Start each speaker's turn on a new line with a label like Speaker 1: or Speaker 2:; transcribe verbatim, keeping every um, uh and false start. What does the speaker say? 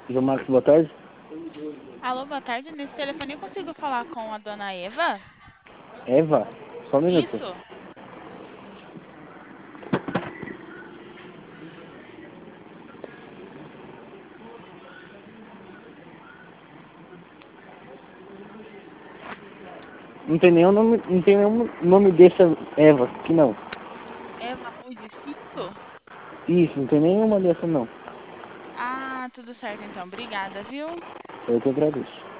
Speaker 1: João Marcos, boa tarde.
Speaker 2: Alô, boa tarde. Nesse telefone eu consigo falar com a dona Eva?
Speaker 1: Eva, só um minuto.
Speaker 2: Isso.
Speaker 1: Não tem nenhum nome, não tem nenhum nome dessa Eva, que não.
Speaker 2: Eva Rude Cinto?
Speaker 1: Isso, não tem nenhuma dessa não.
Speaker 2: Ah, tudo certo então. Obrigada, viu?
Speaker 1: Eu que agradeço.